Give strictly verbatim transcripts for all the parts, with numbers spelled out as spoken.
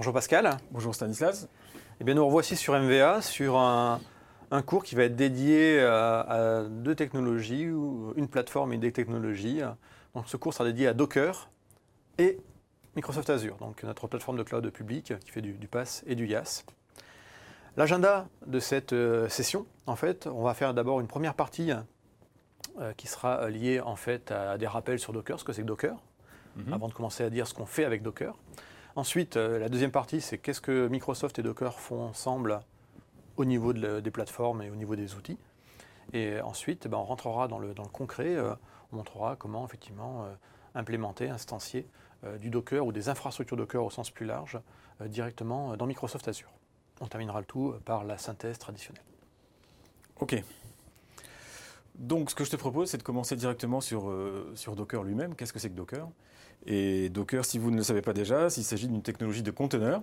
Bonjour Pascal. Bonjour Stanislas. Eh bien, nous revoici sur M V A sur un, un cours qui va être dédié à, à deux technologies, ou une plateforme et des technologies. Donc, ce cours sera dédié à Docker et Microsoft Azure, donc notre plateforme de cloud public qui fait du, du PaaS et du IaaS. L'agenda de cette euh, session, en fait, on va faire d'abord une première partie euh, qui sera liée en fait à des rappels sur Docker, ce que c'est que Docker, mm-hmm. avant de commencer à dire ce qu'on fait avec Docker. Ensuite, euh, la deuxième partie, c'est qu'est-ce que Microsoft et Docker font ensemble au niveau de le, des plateformes et au niveau des outils. Et ensuite, ben, on rentrera dans le, dans le concret, euh, on montrera comment effectivement euh, implémenter, instancier euh, du Docker ou des infrastructures Docker au sens plus large euh, directement dans Microsoft Azure. On terminera le tout par la synthèse traditionnelle. Ok. Donc, ce que je te propose, c'est de commencer directement sur, euh, sur Docker lui-même. Qu'est-ce que c'est que Docker ? Et Docker, si vous ne le savez pas déjà, il s'agit d'une technologie de conteneur.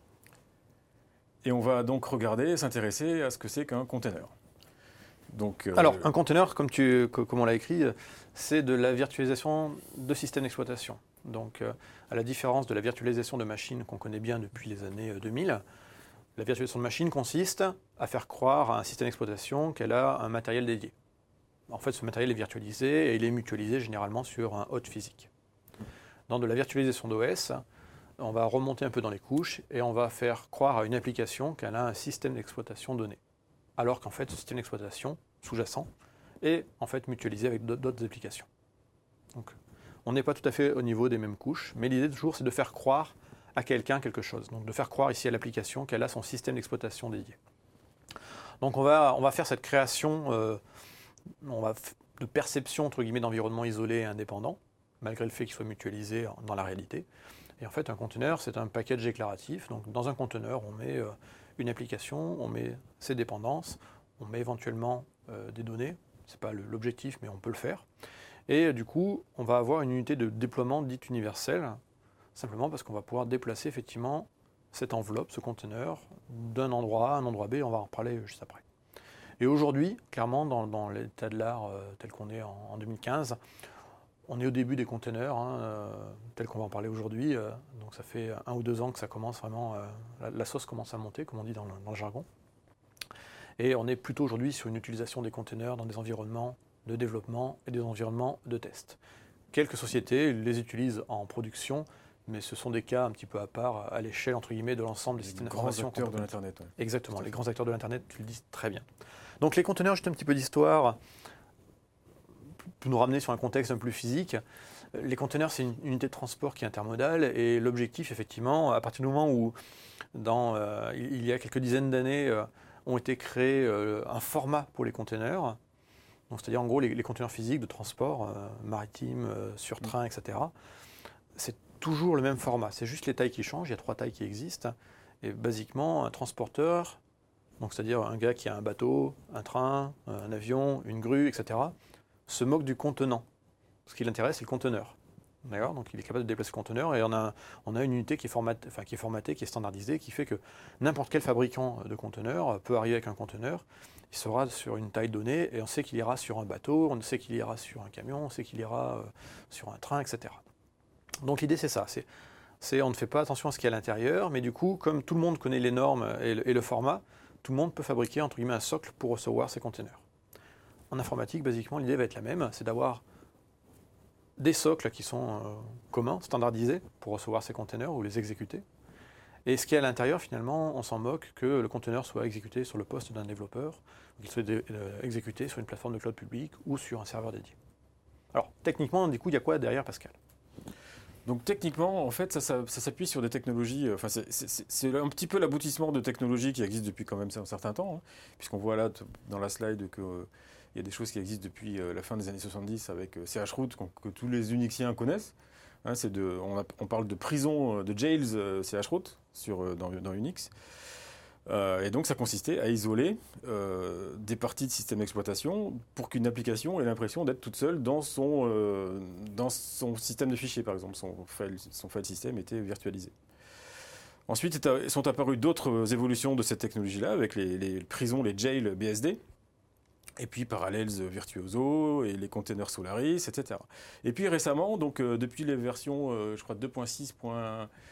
Et on va donc regarder et s'intéresser à ce que c'est qu'un container. Donc, euh, Alors, un container, comme, tu, comme on l'a écrit, c'est de la virtualisation de systèmes d'exploitation. Donc, euh, à la différence de la virtualisation de machines qu'on connaît bien depuis les années deux mille, la virtualisation de machine consiste à faire croire à un système d'exploitation qu'elle a un matériel dédié. En fait, ce matériel est virtualisé et il est mutualisé généralement sur un hôte physique. Dans de la virtualisation d'O S, on va remonter un peu dans les couches et on va faire croire à une application qu'elle a un système d'exploitation donné. Alors qu'en fait, ce système d'exploitation sous-jacent est en fait mutualisé avec d'autres applications. Donc, on n'est pas tout à fait au niveau des mêmes couches, mais l'idée toujours, c'est de faire croire à quelqu'un quelque chose. Donc, de faire croire ici à l'application qu'elle a son système d'exploitation dédié. Donc, on va, on va faire cette création euh, on va f- de perception entre guillemets d'environnement isolé et indépendant, malgré le fait qu'il soit mutualisé dans la réalité. Et en fait, un conteneur, c'est un package déclaratif. Donc, dans un conteneur, on met euh, une application, on met ses dépendances, on met éventuellement euh, des données. Ce n'est pas le, l'objectif, mais on peut le faire. Et euh, du coup, on va avoir une unité de déploiement dite universelle, simplement parce qu'on va pouvoir déplacer effectivement cette enveloppe, ce conteneur, d'un endroit A à un endroit B. On va en reparler juste après. Et aujourd'hui, clairement, dans, dans l'état de l'art euh, tel qu'on est en, en deux mille quinze, on est au début des conteneurs, hein, euh, tel qu'on va en parler aujourd'hui. Euh, donc ça fait un ou deux ans que ça commence vraiment, euh, la, la sauce commence à monter, comme on dit dans le, dans le jargon. Et on est plutôt aujourd'hui sur une utilisation des conteneurs dans des environnements de développement et des environnements de test. Quelques sociétés les utilisent en production, mais ce sont des cas un petit peu à part à l'échelle entre guillemets de l'ensemble des systèmes d'information. Les grands acteurs de l'Internet. Ouais. Exactement, les grands acteurs de l'Internet, tu le dis très bien. Donc les conteneurs, juste un petit peu d'histoire, pour nous ramener sur un contexte un peu plus physique. Les conteneurs, c'est une unité de transport qui est intermodale et l'objectif, effectivement, à partir du moment où, dans, euh, il y a quelques dizaines d'années, euh, ont été créés euh, un format pour les conteneurs, donc c'est-à-dire en gros les, les conteneurs physiques de transport euh, maritime, euh, sur train, et cetera. C'est toujours le même format, c'est juste les tailles qui changent, il y a trois tailles qui existent. Et basiquement, un transporteur, donc c'est-à-dire un gars qui a un bateau, un train, un avion, une grue, et cetera, se moque du contenant. Ce qui l'intéresse, c'est le conteneur. D'accord ? Donc il est capable de déplacer le conteneur et on a, on a une unité qui est, formatée, enfin, qui est formatée, qui est standardisée, qui fait que n'importe quel fabricant de conteneur peut arriver avec un conteneur, il sera sur une taille donnée et on sait qu'il ira sur un bateau, on sait qu'il ira sur un camion, on sait qu'il ira sur un train, et cetera. Donc l'idée c'est ça, c'est, c'est on ne fait pas attention à ce qu'il y a à l'intérieur, mais du coup, comme tout le monde connaît les normes et le, et le format, tout le monde peut fabriquer entre guillemets un socle pour recevoir ces conteneurs. En informatique, basiquement, l'idée va être la même, c'est d'avoir des socles qui sont euh, communs, standardisés, pour recevoir ces conteneurs ou les exécuter. Et ce qui est à l'intérieur, finalement, on s'en moque que le conteneur soit exécuté sur le poste d'un développeur, ou qu'il soit dé- euh, exécuté sur une plateforme de cloud public ou sur un serveur dédié. Alors, techniquement, du coup, il y a quoi derrière, Pascal ? Donc techniquement, en fait, ça, ça, ça s'appuie sur des technologies, euh, enfin, c'est, c'est, c'est un petit peu l'aboutissement de technologies qui existent depuis quand même un certain temps, hein, puisqu'on voit là, t- dans la slide, qu'il euh, y a des choses qui existent depuis euh, la fin des années soixante-dix avec euh, chroot, que tous les Unixiens connaissent. Hein, c'est de, on, a, on parle de prison, de jails euh, chroot sur, euh, dans, dans Unix. Euh, et donc ça consistait à isoler euh, des parties de système d'exploitation pour qu'une application ait l'impression d'être toute seule dans son, euh, dans son système de fichiers, par exemple. Son file, son file system était virtualisé. Ensuite sont apparues d'autres évolutions de cette technologie-là, avec les, les prisons, les jails B S D, et puis Parallels Virtuoso, et les containers Solaris, et cetera. Et puis récemment, donc, euh, depuis les versions, euh, je crois, deux point six point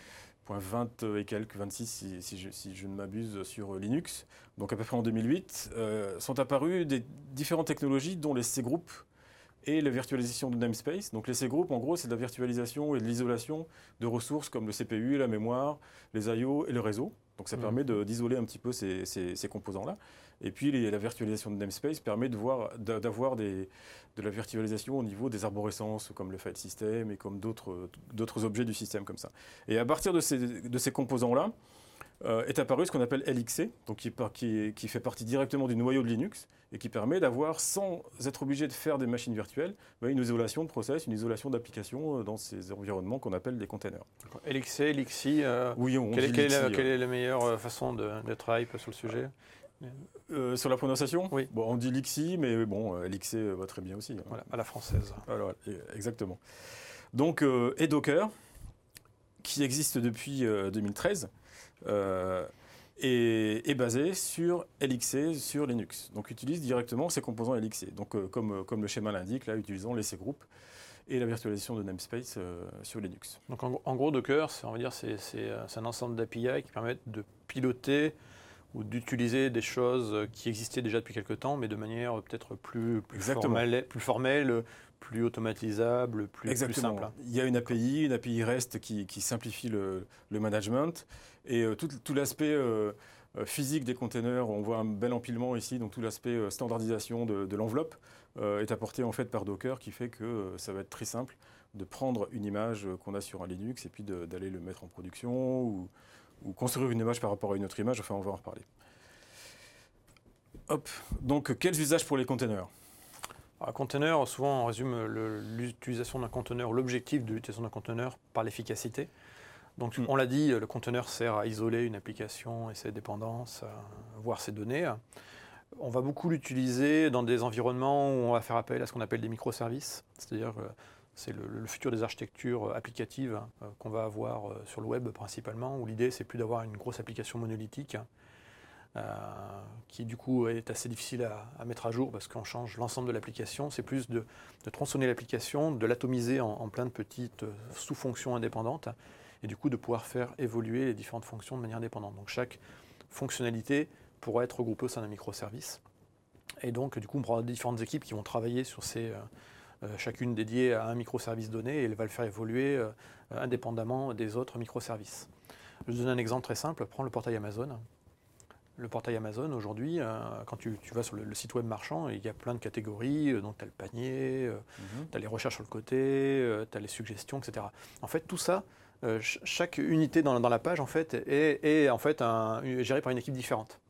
point vingt et quelques, vingt-six si, si, je, si je ne m'abuse, sur Linux, donc à peu près en deux mille huit, euh, sont apparues des différentes technologies dont les C-Group et la virtualisation de namespace. Donc les C-Group, en gros, c'est de la virtualisation et de l'isolation de ressources comme le C P U, la mémoire, les I O et le réseau. Donc ça mmh. permet de, d'isoler un petit peu ces, ces, ces composants-là. Et puis les, la virtualisation de namespace permet de voir, d'avoir des, de la virtualisation au niveau des arborescences, comme le file system et comme d'autres, d'autres objets du système comme ça. Et à partir de ces, de ces composants-là, euh, est apparu ce qu'on appelle L X C, donc qui, qui, qui fait partie directement du noyau de Linux et qui permet d'avoir, sans être obligé de faire des machines virtuelles, bah, une isolation de process, une isolation d'applications dans ces environnements qu'on appelle des containers. L X C, L X C, euh, oui, on quelle, dit quelle, L X C, est la, quelle est la meilleure façon de, d'être hype sur le sujet? Euh, sur la prononciation, oui. Bon, on dit Lixi, mais bon, L X C va très bien aussi. Voilà, à la française. Alors, exactement. Donc, euh, et Docker, qui existe depuis euh, deux mille treize, euh, est, est basé sur L X C, sur Linux. Donc, utilise directement ces composants L X C. Donc, euh, comme, comme le schéma l'indique, là, utilisons les C-Group et la virtualisation de namespace euh, sur Linux. Donc, en, en gros, Docker, c'est, on va dire, c'est, c'est, c'est un ensemble d'A P I qui permettent de piloter ou d'utiliser des choses qui existaient déjà depuis quelque temps, mais de manière peut-être plus, plus, formelle, plus formelle, plus automatisable, plus, plus simple. Il y a une A P I, une A P I REST qui, qui simplifie le, le management, et euh, tout, tout l'aspect euh, physique des containers, on voit un bel empilement ici, donc tout l'aspect euh, standardisation de, de l'enveloppe euh, est apporté en fait par Docker, qui fait que euh, ça va être très simple de prendre une image qu'on a sur un Linux et puis de, d'aller le mettre en production, ou ou construire une image par rapport à une autre image, enfin on va en reparler. Hop, donc quels usages pour les containers? Un container, souvent on résume le, l'utilisation d'un container, l'objectif de l'utilisation d'un container par l'efficacité. Donc mm. on l'a dit, le container sert à isoler une application et ses dépendances, voire ses données. On va beaucoup l'utiliser dans des environnements où on va faire appel à ce qu'on appelle des microservices, c'est-à-dire que c'est le, le futur des architectures applicatives euh, qu'on va avoir euh, sur le web principalement, où l'idée c'est plus d'avoir une grosse application monolithique euh, qui du coup est assez difficile à, à mettre à jour parce qu'on change l'ensemble de l'application. C'est plus de, de tronçonner l'application, de l'atomiser en, en plein de petites euh, sous-fonctions indépendantes et du coup de pouvoir faire évoluer les différentes fonctions de manière indépendante. Donc chaque fonctionnalité pourra être regroupée au sein d'un microservice. Et donc du coup on prend différentes équipes qui vont travailler sur ces... Euh, Euh, chacune dédiée à un microservice donné, et elle va le faire évoluer euh, indépendamment des autres microservices. Je vous donne un exemple très simple, prends le portail Amazon. Le portail Amazon, aujourd'hui, euh, quand tu, tu vas sur le, le site web marchand, il y a plein de catégories, euh, donc tu as le panier, euh, mm-hmm. tu as les recherches sur le côté, euh, tu as les suggestions, et cetera. En fait, tout ça, euh, ch- chaque unité dans, dans la page en fait, est, est en fait un, gérée par une équipe différente.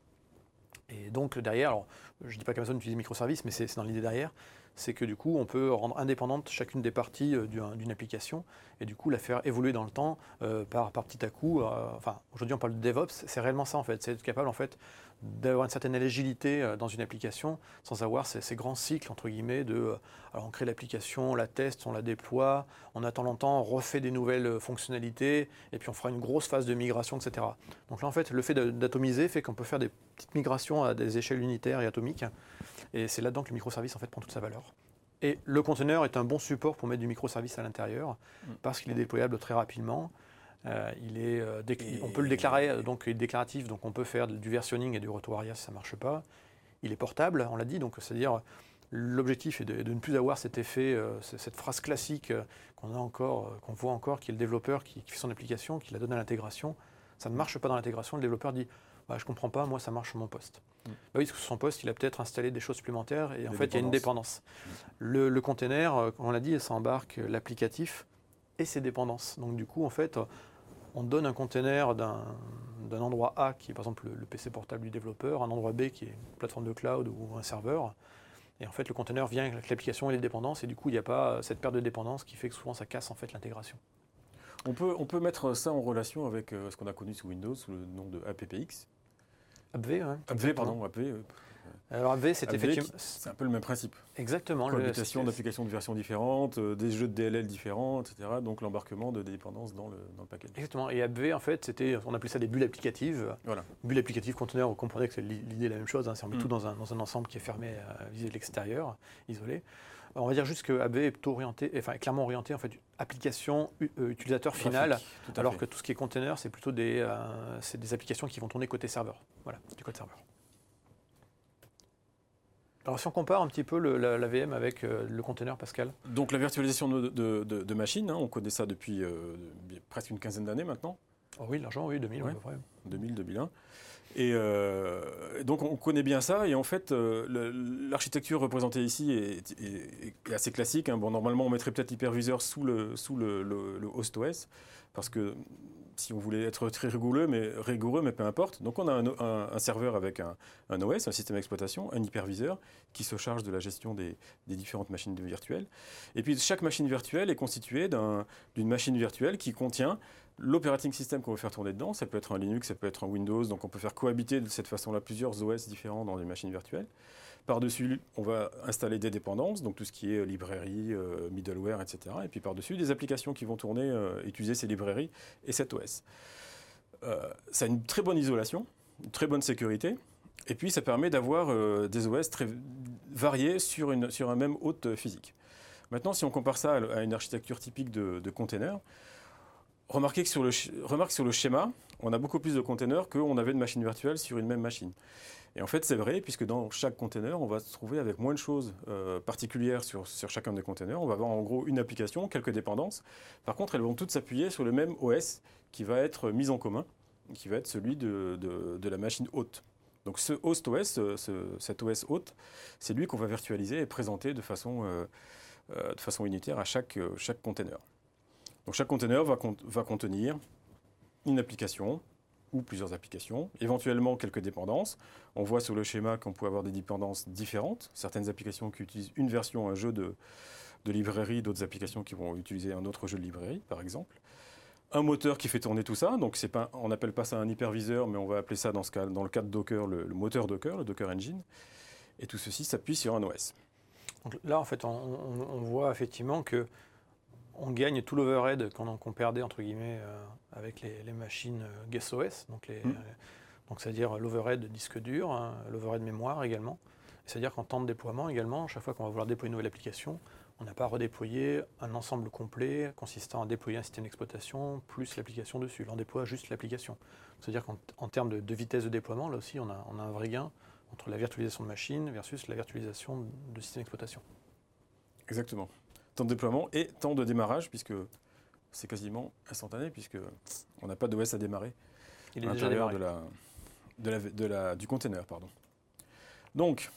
Et donc derrière, alors, je ne dis pas qu'Amazon utilise microservices, mais c'est, c'est dans l'idée derrière, c'est que du coup, on peut rendre indépendante chacune des parties euh, d'une, d'une application et du coup la faire évoluer dans le temps euh, par, par petit à coup. Euh, enfin, aujourd'hui, on parle de DevOps, c'est réellement ça en fait. C'est être capable en fait d'avoir une certaine agilité euh, dans une application sans avoir ces, ces grands cycles entre guillemets de. Euh, alors, on crée l'application, on la teste, on la déploie, on attend longtemps, on refait des nouvelles fonctionnalités et puis on fera une grosse phase de migration, et cetera. Donc là, en fait, le fait d'atomiser fait qu'on peut faire des petites migrations à des échelles unitaires et atomiques. Et c'est là-dedans que le microservice en fait prend toute sa valeur. Et le conteneur est un bon support pour mettre du microservice à l'intérieur mmh. parce qu'il est déployable très rapidement. Euh, il est, euh, décl- on peut le déclarer, donc il est déclaratif, donc on peut faire du versionning et du retour arrière si ça ne marche pas. Il est portable, on l'a dit, donc c'est-à-dire l'objectif est de, de ne plus avoir cet effet, euh, cette phrase classique euh, qu'on a encore, euh, qu'on voit encore, qui est le développeur qui, qui fait son application, qui la donne à l'intégration. Ça ne marche pas dans l'intégration, le développeur dit bah, je ne comprends pas, moi ça marche sur mon poste. Mmh. Bah oui, parce que sur son poste, il a peut-être installé des choses supplémentaires et des en fait il y a une dépendance. Mmh. Le, le container, euh, on l'a dit, ça embarque l'applicatif et ses dépendances. Donc du coup, en fait, on donne un container d'un, d'un endroit A qui est par exemple le, le P C portable du développeur, un endroit B qui est une plateforme de cloud ou un serveur. Et en fait, le container vient avec l'application et les dépendances et du coup, il n'y a pas cette perte de dépendance qui fait que souvent ça casse en fait l'intégration. On peut, on peut mettre ça en relation avec euh, ce qu'on a connu sous Windows sous le nom de A P P X. A P V, oui. A P V, pardon, A P V. Euh, Alors A P V, c'est effectivement... C'est un peu le même principe. Exactement. Cohabitation d'applications de versions différentes, euh, des jeux de D L L différents, et cetera. Donc l'embarquement de dépendances dans le, dans le package. Exactement. Et A P V, en fait, c'était, on appelait ça des bulles applicatives. Voilà. Bulles applicatives, conteneurs, vous comprenez que c'est l'idée est la même chose. Hein, c'est on met mm. tout dans un, dans un ensemble qui est fermé à viser de l'extérieur, isolé. On va dire juste que A B est plutôt orienté, enfin clairement orienté en fait application euh, utilisateur final, Graphique, alors fait. que tout ce qui est container, c'est plutôt des, euh, c'est des applications qui vont tourner côté serveur. Voilà, du code serveur. Alors si on compare un petit peu le, la, la V M avec euh, le container, Pascal. Donc la virtualisation de, de, de, de machines, hein, on connaît ça depuis euh, presque une quinzaine d'années maintenant. Oh oui, l'argent, oui, deux mille, ouais. à peu près. deux mille, deux mille un. Et euh, donc on connaît bien ça, et en fait euh, l'architecture représentée ici est, est, est assez classique. Hein. Bon, normalement on mettrait peut-être l'hyperviseur sous le, sous le, le, le host O S, parce que si on voulait être très rigoureux, mais, rigoureux, mais peu importe. Donc on a un, un, un serveur avec un, un O S, un système d'exploitation, un hyperviseur, qui se charge de la gestion des, des différentes machines virtuelles. Et puis chaque machine virtuelle est constituée d'un, d'une machine virtuelle qui contient l'operating system qu'on veut faire tourner dedans. Ça peut être un Linux, ça peut être un Windows, donc on peut faire cohabiter de cette façon-là plusieurs O S différents dans les machines virtuelles. Par-dessus, on va installer des dépendances, donc tout ce qui est librairie, euh, middleware, et cetera. Et puis par-dessus, des applications qui vont tourner, euh, utiliser ces librairies et cet O S. Euh, ça a une très bonne isolation, une très bonne sécurité, et puis ça permet d'avoir euh, des O S très variés sur, une, sur un même hôte physique. Maintenant, si on compare ça à une architecture typique de, de container, remarquez que sur le, remarque sur le schéma, on a beaucoup plus de containers qu'on avait de machines virtuelles sur une même machine. Et en fait, c'est vrai, puisque dans chaque container, on va se trouver avec moins de choses euh, particulières sur, sur chacun des containers. On va avoir en gros une application, quelques dépendances. Par contre, elles vont toutes s'appuyer sur le même O S qui va être mis en commun, qui va être celui de, de, de la machine hôte. Donc ce host O S, ce, cet O S hôte, c'est lui qu'on va virtualiser et présenter de façon, euh, euh, de façon unitaire à chaque, euh, chaque container. Donc chaque container va, con- va contenir une application, ou plusieurs applications, éventuellement quelques dépendances. On voit sur le schéma qu'on peut avoir des dépendances différentes, certaines applications qui utilisent une version, un jeu de, de librairie, d'autres applications qui vont utiliser un autre jeu de librairie, par exemple. Un moteur qui fait tourner tout ça, donc c'est pas, on n'appelle pas ça un hyperviseur, mais on va appeler ça dans, ce cas, dans le cas de Docker, le, le moteur Docker, le Docker Engine. Et tout ceci s'appuie sur un O S. Donc là, en fait, on, on, on voit effectivement que on gagne tout l'overhead qu'on, qu'on perdait entre guillemets euh, avec les, les machines euh, guest O S, donc, les, mmh. euh, donc c'est-à-dire l'overhead disque dur, hein, l'overhead mémoire également. C'est-à-dire qu'en temps de déploiement également, chaque fois qu'on va vouloir déployer une nouvelle application, on n'a pas à redéployer un ensemble complet consistant à déployer un système d'exploitation plus l'application dessus. Là, on déploie juste l'application. C'est-à-dire qu'en en termes de, de vitesse de déploiement, là aussi, on a, on a un vrai gain entre la virtualisation de machine versus la virtualisation de système d'exploitation. Exactement. Temps de déploiement et temps de démarrage, puisque c'est quasiment instantané, puisqu'on n'a pas d'O S à démarrer Il est à déjà l'intérieur démarré. de la, de la, de la, du container. Pardon. Donc,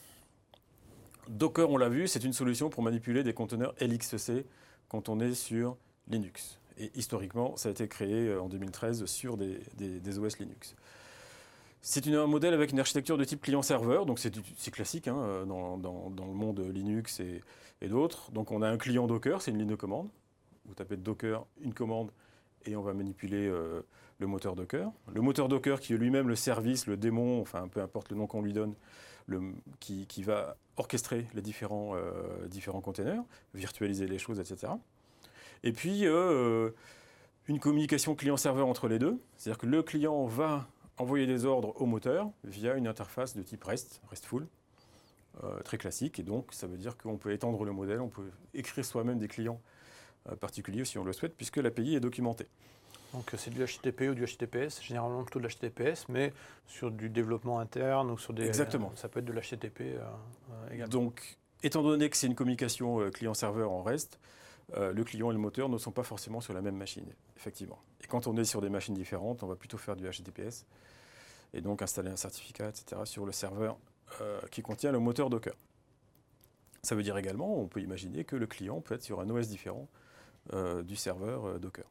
Docker, on l'a vu, c'est une solution pour manipuler des conteneurs L X C quand on est sur Linux. Et historiquement, ça a été créé en deux mille treize sur des, des, des O S Linux. C'est une, un modèle avec une architecture de type client-serveur, donc c'est, c'est classique hein, dans, dans, dans le monde Linux et, et d'autres. Donc on a un client Docker, c'est une ligne de commande. Vous tapez Docker, une commande, et on va manipuler euh, le moteur Docker. Le moteur Docker qui est lui-même le service, le démon, enfin peu importe le nom qu'on lui donne, le, qui, qui va orchestrer les différents, euh, différents containers, virtualiser les choses, et cetera. Et puis euh, une communication client-serveur entre les deux, c'est-à-dire que le client va envoyer des ordres au moteur via une interface de type REST, RESTful, euh, très classique. Et donc, ça veut dire qu'on peut étendre le modèle, on peut écrire soi-même des clients euh, particuliers si on le souhaite, puisque l'A P I est documentée. Donc, c'est du H T T P ou du H T T P S, généralement plutôt de l'H T T P S, mais sur du développement interne ou sur des... Exactement. Euh, ça peut être de l'H T T P euh, euh, également. Donc, étant donné que c'est une communication euh, client-serveur en REST, Euh, le client et le moteur ne sont pas forcément sur la même machine, effectivement. Et quand on est sur des machines différentes, on va plutôt faire du H T T P S et donc installer un certificat, et cetera sur le serveur euh, qui contient le moteur Docker. Ça veut dire également, on peut imaginer que le client peut être sur un O S différent euh, du serveur euh, Docker.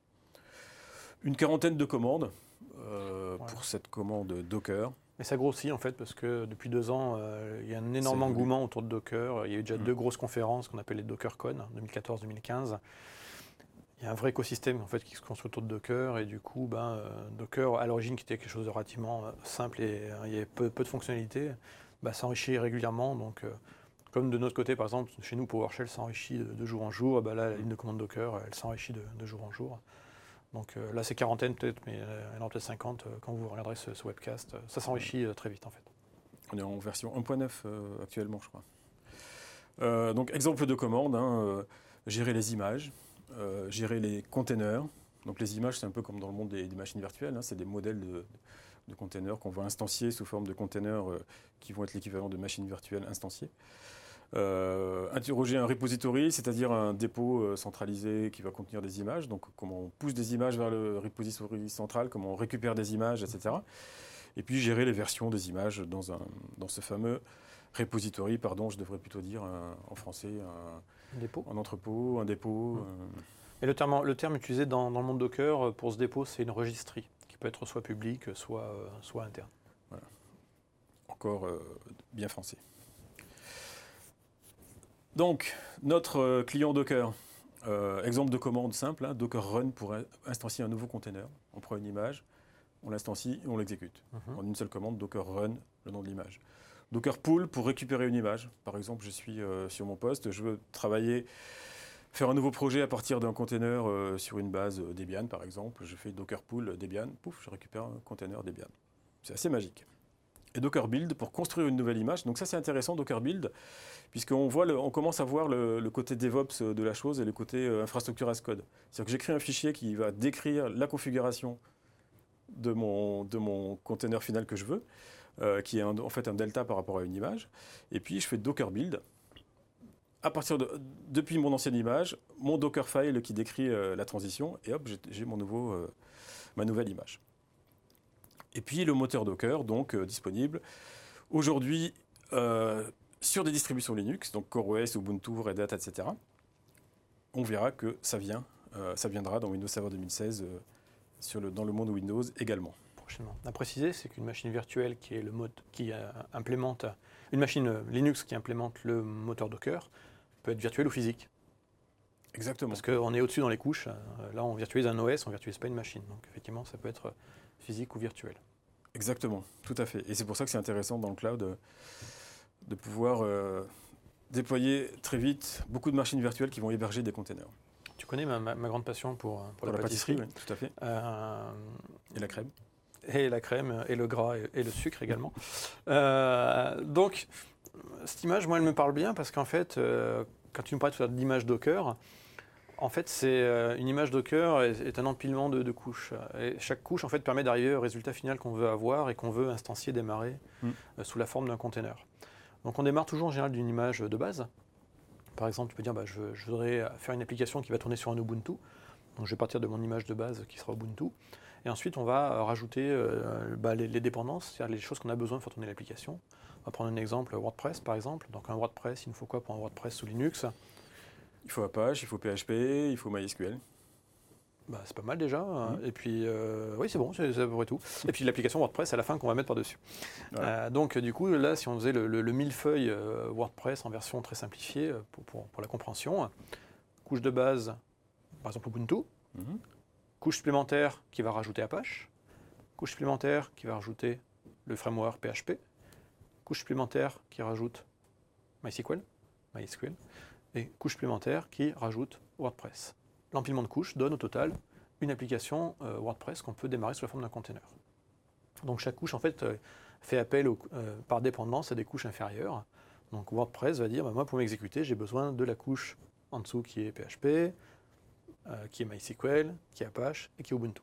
Une quarantaine de commandes euh, ouais. pour cette commande Docker. Mais ça grossit en fait parce que depuis deux ans, euh, il y a un énorme engouement autour de Docker. Il y a eu déjà mmh. deux grosses conférences qu'on appelle les DockerCon, deux mille quatorze deux mille quinze. Il y a un vrai écosystème en fait, qui se construit autour de Docker et du coup, ben, euh, Docker à l'origine qui était quelque chose de relativement euh, simple et euh, il y avait peu, peu de fonctionnalités, ben, s'enrichit régulièrement. Donc, euh, comme de notre côté, par exemple, chez nous, PowerShell s'enrichit de, de jour en jour, ben, là, la ligne de commande Docker, elle s'enrichit de, de jour en jour. Donc euh, là, c'est quarantaine peut-être, mais euh, il y en aura peut-être cinquante euh, quand vous regarderez ce, ce webcast. Euh, ça s'enrichit euh, très vite en fait. On est en version un point neuf euh, actuellement, je crois. Euh, donc, exemple de commande, hein, euh, gérer les images, euh, gérer les containers. Donc, les images, c'est un peu comme dans le monde des, des machines virtuelles, hein, c'est des modèles de, de containers qu'on va instancier sous forme de containers euh, qui vont être l'équivalent de machines virtuelles instanciées. Euh, interroger un repository, c'est-à-dire un dépôt euh, centralisé qui va contenir des images. Donc, comment on pousse des images vers le repository central, comment on récupère des images, et cetera. Et puis, gérer les versions des images dans, un, dans ce fameux repository, pardon, je devrais plutôt dire un, en français, un, un dépôt, un entrepôt, un dépôt. Mmh. Un... Et le terme, le terme utilisé dans, dans le monde Docker pour ce dépôt, c'est une registry, qui peut être soit publique, soit, euh, soit interne. Voilà. Encore euh, bien français. Donc, notre euh, client Docker, euh, exemple de commande simple, hein, Docker run pour instancier un nouveau container. On prend une image, on l'instancie et on l'exécute. Mm-hmm. En une seule commande, Docker run, le nom de l'image. Docker pull pour récupérer une image. Par exemple, je suis euh, sur mon poste, je veux travailler, faire un nouveau projet à partir d'un container euh, sur une base euh, Debian, par exemple. Je fais Docker pull Debian, pouf, je récupère un container Debian. C'est assez magique. Et Docker build pour construire une nouvelle image. Donc ça, c'est intéressant, Docker build, puisqu'on voit le, on commence à voir le, le côté DevOps de la chose et le côté euh, infrastructure as code. C'est-à-dire que j'écris un fichier qui va décrire la configuration de mon, de mon container final que je veux, euh, qui est un, en fait un delta par rapport à une image. Et puis, je fais Docker build. À partir de, depuis mon ancienne image, mon Docker file qui décrit euh, la transition, et hop, j'ai, j'ai mon nouveau, euh, ma nouvelle image. Et puis le moteur Docker, donc euh, disponible aujourd'hui euh, sur des distributions Linux, donc CoreOS, Ubuntu, Red Hat, et cetera. On verra que ça vient, euh, ça viendra dans Windows Server deux mille seize euh, sur le, dans le monde Windows également. Prochainement. À préciser, c'est qu'une machine virtuelle qui est le mode qui euh, implémente une machine Linux qui implémente le moteur Docker peut être virtuelle ou physique. Exactement. Parce qu'on est au-dessus dans les couches. Là, on virtualise un O S, on ne virtualise pas une machine. Donc effectivement, ça peut être physique ou virtuel. Exactement, tout à fait. Et c'est pour ça que c'est intéressant dans le cloud euh, de pouvoir euh, déployer très vite beaucoup de machines virtuelles qui vont héberger des containers. Tu connais ma, ma, ma grande passion pour, pour, pour la, la pâtisserie, pâtisserie, oui, tout à fait. Euh, et la crème. Et la crème, et le gras, et, et le sucre également. euh, donc, cette image, moi, elle me parle bien parce qu'en fait, euh, quand tu nous parlais tout à l'heure d'image Docker, en fait, c'est euh, une image Docker est, est un empilement de, de couches. Et chaque couche, en fait, permet d'arriver au résultat final qu'on veut avoir et qu'on veut instancier, démarrer mm. euh, sous la forme d'un container. Donc, on démarre toujours en général d'une image de base. Par exemple, tu peux dire, bah, je, je voudrais faire une application qui va tourner sur un Ubuntu. Donc, je vais partir de mon image de base qui sera Ubuntu. Et ensuite, on va rajouter euh, bah, les, les dépendances, c'est-à-dire les choses qu'on a besoin pour faire tourner l'application. On va prendre un exemple, WordPress, par exemple. Donc, un WordPress, il nous faut quoi pour un WordPress sous Linux ? Il faut Apache, il faut P H P, il faut MySQL. Bah, c'est pas mal déjà. Mmh. Et puis, euh, oui, c'est bon, c'est, c'est à peu près tout. Et puis l'application WordPress à la fin qu'on va mettre par-dessus. Ouais. Euh, donc, du coup, là, si on faisait le, le, le millefeuille euh, WordPress en version très simplifiée pour, pour, pour la compréhension, couche de base, par exemple Ubuntu, mmh. couche supplémentaire qui va rajouter Apache, couche supplémentaire qui va rajouter le framework P H P, couche supplémentaire qui rajoute MySQL, MySQL, et couche supplémentaire qui rajoute WordPress. L'empilement de couches donne au total une application euh, WordPress qu'on peut démarrer sous la forme d'un container. Donc chaque couche en fait euh, fait appel au, euh, par dépendance à des couches inférieures. Donc WordPress va dire bah, moi pour m'exécuter j'ai besoin de la couche en dessous qui est P H P, euh, qui est MySQL, qui est Apache et qui est Ubuntu.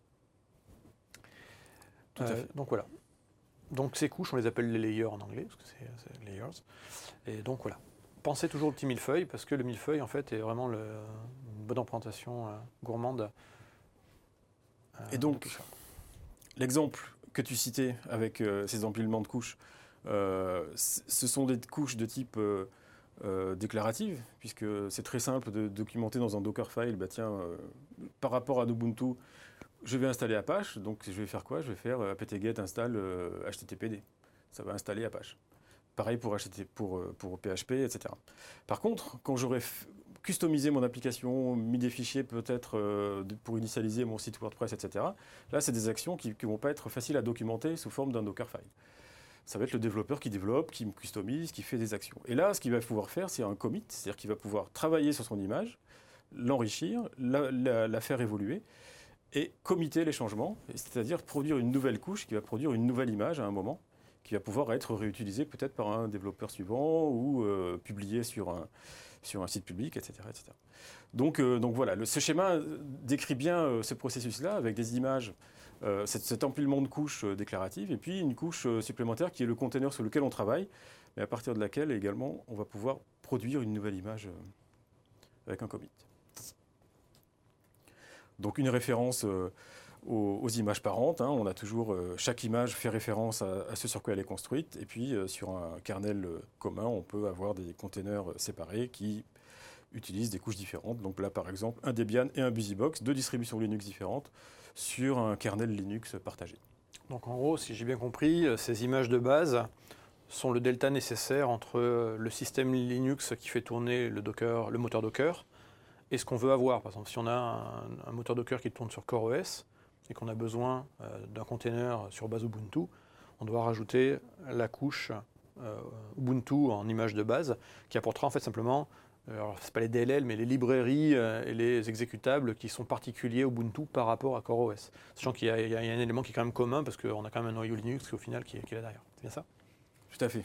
Tout à fait. Donc voilà. Donc ces couches on les appelle les layers en anglais parce que c'est, c'est layers. Et donc voilà. Pensez toujours au petit millefeuille, parce que le millefeuille, en fait, est vraiment le, une bonne représentation euh, gourmande. Euh, Et donc, l'exemple que tu citais avec euh, ces empilements de couches, euh, ce sont des couches de type euh, euh, déclarative, puisque c'est très simple de documenter dans un Dockerfile, bah tiens, euh, par rapport à Ubuntu, je vais installer Apache, donc je vais faire quoi ? Je vais faire apt-get install euh, H T T P D. Ça va installer Apache. Pareil pour, H T T P, pour, pour P H P, et cetera. Par contre, quand j'aurai f- customisé mon application, mis des fichiers peut-être euh, de, pour initialiser mon site WordPress, et cetera, là, c'est des actions qui ne vont pas être faciles à documenter sous forme d'un Dockerfile. Ça va être le développeur qui développe, qui me customise, qui fait des actions. Et là, ce qu'il va pouvoir faire, c'est un commit, c'est-à-dire qu'il va pouvoir travailler sur son image, l'enrichir, la, la, la faire évoluer, et committer les changements, c'est-à-dire produire une nouvelle couche qui va produire une nouvelle image à un moment, qui va pouvoir être réutilisé peut-être par un développeur suivant ou euh, publié sur un, sur un site public, et cetera et cetera. Donc, euh, donc voilà, le, ce schéma décrit bien euh, ce processus-là avec des images, euh, cet, cet empilement de couches euh, déclaratives et puis une couche euh, supplémentaire qui est le container sur lequel on travaille, mais à partir de laquelle également on va pouvoir produire une nouvelle image euh, avec un commit. Donc une référence euh, aux, aux images parentes. Hein. On a toujours, euh, chaque image fait référence à, à ce sur quoi elle est construite. Et puis euh, sur un kernel euh, commun, on peut avoir des containers euh, séparés qui utilisent des couches différentes. Donc là, par exemple, un Debian et un BusyBox, deux distributions Linux différentes sur un kernel Linux partagé. Donc en gros, si j'ai bien compris, ces images de base sont le delta nécessaire entre le système Linux qui fait tourner le, Docker, le moteur Docker et ce qu'on veut avoir. Par exemple, si on a un, un moteur Docker qui tourne sur CoreOS et qu'on a besoin euh, d'un container sur base Ubuntu, on doit rajouter la couche euh, Ubuntu en image de base qui apportera en fait simplement, alors c'est pas les D L L, mais les librairies euh, et les exécutables qui sont particuliers Ubuntu par rapport à CoreOS. Sachant qu'il y a, il y a un élément qui est quand même commun parce qu'on a quand même un noyau Linux qui au final qui est, qui est là derrière. C'est bien ça ? Tout à fait.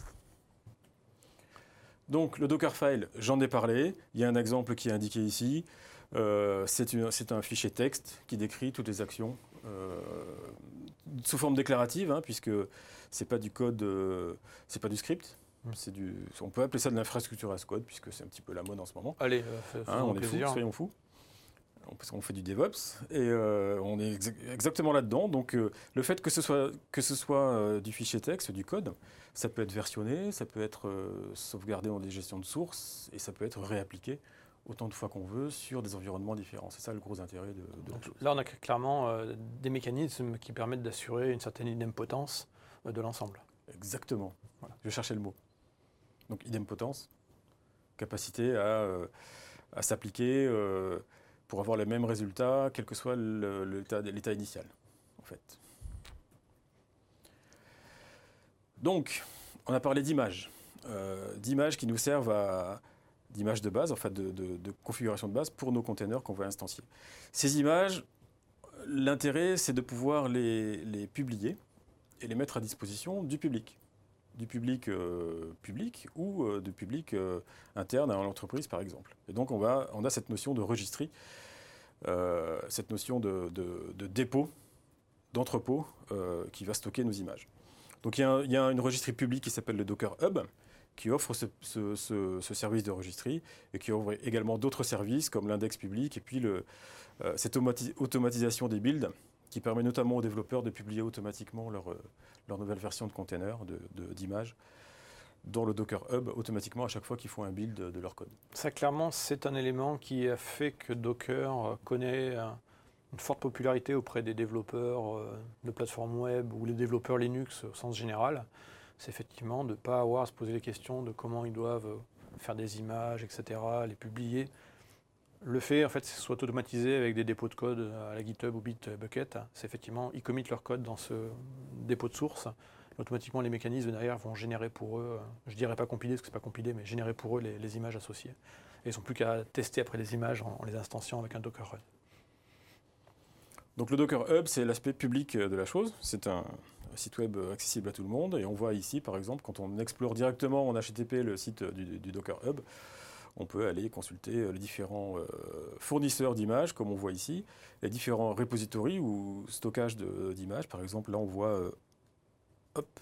Donc le Dockerfile, j'en ai parlé. Il y a un exemple qui est indiqué ici. Euh, c'est, une, c'est un fichier texte qui décrit toutes les actions euh, sous forme déclarative, hein, puisque c'est pas du code, euh, c'est pas du script. C'est du, on peut appeler ça de l'infrastructure as code, puisque c'est un petit peu la mode en ce moment. Allez, euh, hein, on est fous, soyons fous. Parce qu'on fait du DevOps et euh, on est ex- exactement là-dedans. Donc euh, le fait que ce soit, que ce soit euh, du fichier texte, du code, ça peut être versionné, ça peut être euh, sauvegardé dans des gestions de sources et ça peut être réappliqué autant de fois qu'on veut sur des environnements différents. C'est ça le gros intérêt de, de Donc, là, on a clairement euh, des mécanismes qui permettent d'assurer une certaine idempotence euh, de l'ensemble. Exactement. Voilà. Je cherchais le mot. Donc idempotence, capacité à, euh, à s'appliquer euh, pour avoir les mêmes résultats, quel que soit le, le, l'état, l'état initial, en fait. Donc, on a parlé d'images, euh, d'images qui nous servent à, d'images de base, en fait, de, de, de configuration de base pour nos containers qu'on va instancier. Ces images, l'intérêt, c'est de pouvoir les, les publier et les mettre à disposition du public. du public euh, public ou euh, du public euh, interne à l'entreprise, par exemple. Et donc, on, va, on a cette notion de registry, euh, cette notion de, de, de dépôt, d'entrepôt euh, qui va stocker nos images. Donc, il y a, il y a une registry publique qui s'appelle le Docker Hub, qui offre ce, ce, ce, ce service de registry et qui offre également d'autres services comme l'index public et puis le, euh, cette automati- automatisation des builds qui permet notamment aux développeurs de publier automatiquement leur, leur nouvelle version de container, de, de, d'images, dans le Docker Hub, automatiquement à chaque fois qu'ils font un build de, de leur code. Ça, clairement, c'est un élément qui a fait que Docker connaît une forte popularité auprès des développeurs de plateformes web ou les développeurs Linux au sens général. C'est effectivement de ne pas avoir à se poser les questions de comment ils doivent faire des images, et cetera, les publier. Le fait, en fait, que ce soit automatisé avec des dépôts de code à la GitHub ou Bitbucket, c'est effectivement, ils committent leur code dans ce dépôt de source. Et automatiquement, les mécanismes derrière vont générer pour eux, je ne dirais pas compiler parce que ce n'est pas compilé, mais générer pour eux les, les images associées. Et ils ne sont plus qu'à tester après les images en, en les instanciant avec un Docker Hub. Donc le Docker Hub, c'est l'aspect public de la chose. C'est un site web accessible à tout le monde. Et on voit ici, par exemple, quand on explore directement en H T T P le site du, du Docker Hub, on peut aller consulter les différents euh, fournisseurs d'images, comme on voit ici, les différents repositories ou stockages de, d'images. Par exemple, là, on voit euh, hop,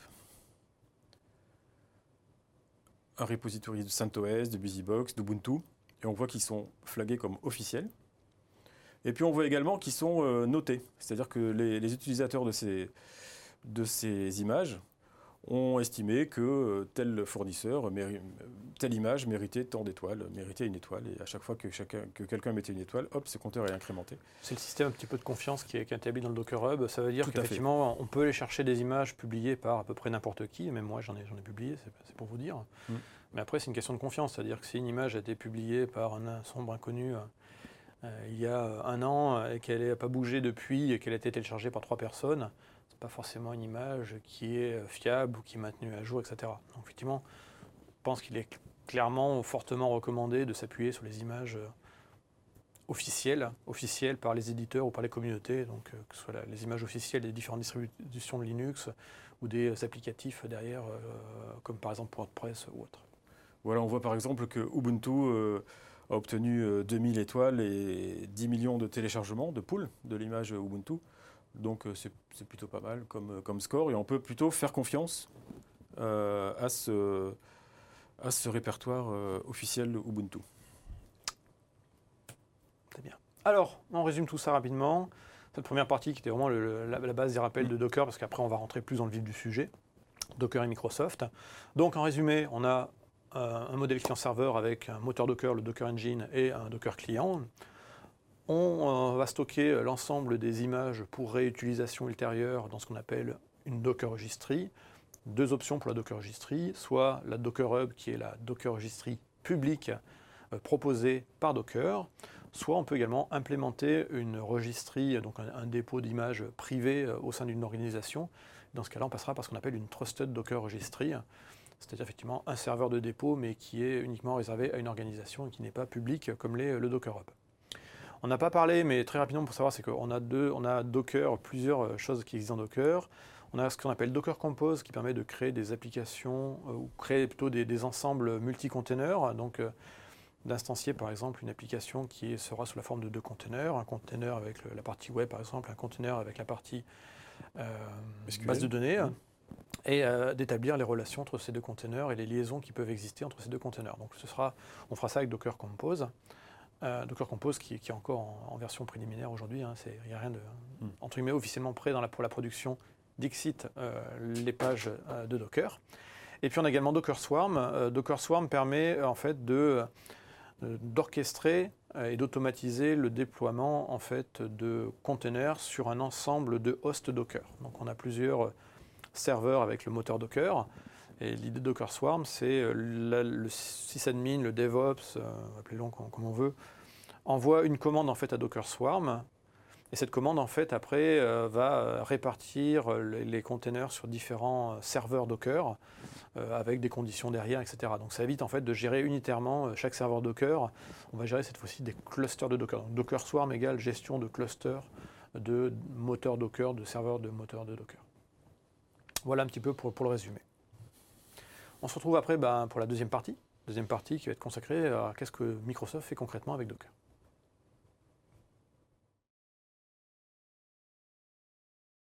un repository de CentOS, de BusyBox, d'Ubuntu, et on voit qu'ils sont flagués comme officiels. Et puis on voit également qu'ils sont euh, notés, c'est-à-dire que les, les utilisateurs de ces, de ces images ont estimé que tel fournisseur, méri- telle image méritait tant d'étoiles, méritait une étoile, et à chaque fois que, chacun, que quelqu'un mettait une étoile, hop, ce compteur est incrémenté. C'est le système un petit peu de confiance qui est, qui est établi dans le Docker Hub. Ça veut dire Tout qu'effectivement, on peut aller chercher des images publiées par à peu près n'importe qui, même moi j'en ai, j'en ai publié, c'est, c'est pour vous dire. Mm. Mais après, c'est une question de confiance, c'est-à-dire que si une image a été publiée par un sombre inconnu euh, il y a un an et qu'elle n'a pas bougé depuis et qu'elle a été téléchargée par trois personnes, pas forcément une image qui est fiable ou qui est maintenue à jour, et cetera. Donc effectivement, je pense qu'il est clairement fortement recommandé de s'appuyer sur les images officielles, officielles par les éditeurs ou par les communautés, donc euh, que ce soit la, les images officielles des différentes distributions de Linux ou des euh, applicatifs derrière, euh, comme par exemple WordPress ou autre. Voilà, on voit par exemple que Ubuntu euh, a obtenu euh, deux mille étoiles et dix millions de téléchargements de pool de l'image Ubuntu. Donc euh, c'est, c'est plutôt pas mal comme, comme score, et on peut plutôt faire confiance euh, à, ce, à ce répertoire euh, officiel Ubuntu. C'est bien. Alors, on résume tout ça rapidement. Cette première partie qui était vraiment le, la, la base des rappels de Docker, parce qu'après on va rentrer plus dans le vif du sujet. Docker et Microsoft. Donc en résumé, on a euh, un modèle client-serveur avec un moteur Docker, le Docker Engine, et un Docker client. On euh, va stocker l'ensemble des images pour réutilisation ultérieure dans ce qu'on appelle une Docker Registry. Deux options pour la Docker Registry, soit la Docker Hub qui est la Docker Registry publique euh, proposée par Docker, soit on peut également implémenter une registry, donc un, un dépôt d'images privé euh, au sein d'une organisation. Dans ce cas-là, on passera par ce qu'on appelle une Trusted Docker Registry, c'est-à-dire effectivement un serveur de dépôt, mais qui est uniquement réservé à une organisation et qui n'est pas public comme l'est le Docker Hub. On n'a pas parlé, mais très rapidement pour savoir, c'est qu'on a, deux, on a Docker, plusieurs choses qui existent dans Docker. On a ce qu'on appelle Docker Compose, qui permet de créer des applications, euh, ou créer plutôt des, des ensembles multi-containers, donc euh, d'instancier par exemple une application qui sera sous la forme de deux containers, un container avec le, la partie web par exemple, un container avec la partie euh, base de données, mmh. et euh, d'établir les relations entre ces deux containers et les liaisons qui peuvent exister entre ces deux containers. Donc ce sera, on fera ça avec Docker Compose. Euh, Docker Compose qui, qui est encore en, en version préliminaire aujourd'hui, hein, il n'y a rien de, mmh. entre guillemets, officiellement prêt dans la, pour la production d'Xit, euh, les pages euh, de Docker. Et puis on a également Docker Swarm. Euh, Docker Swarm permet en fait de, euh, d'orchestrer euh, et d'automatiser le déploiement en fait de containers sur un ensemble de hosts Docker. Donc on a plusieurs serveurs avec le moteur Docker. Et l'idée de Docker Swarm, c'est euh, la, le sysadmin, le DevOps, euh, appelez-le comme, comme on veut, envoie une commande en fait à Docker Swarm. Et cette commande, en fait, après, euh, va répartir les, les containers sur différents serveurs Docker euh, avec des conditions derrière, et cetera. Donc ça évite en fait de gérer unitairement chaque serveur Docker. On va gérer cette fois-ci des clusters de Docker. Donc Docker Swarm égale gestion de clusters de moteurs Docker, de serveurs de moteurs de Docker. Voilà un petit peu pour, pour le résumé. On se retrouve après ben, pour la deuxième partie. Deuxième partie qui va être consacrée à qu'est-ce que Microsoft fait concrètement avec Docker.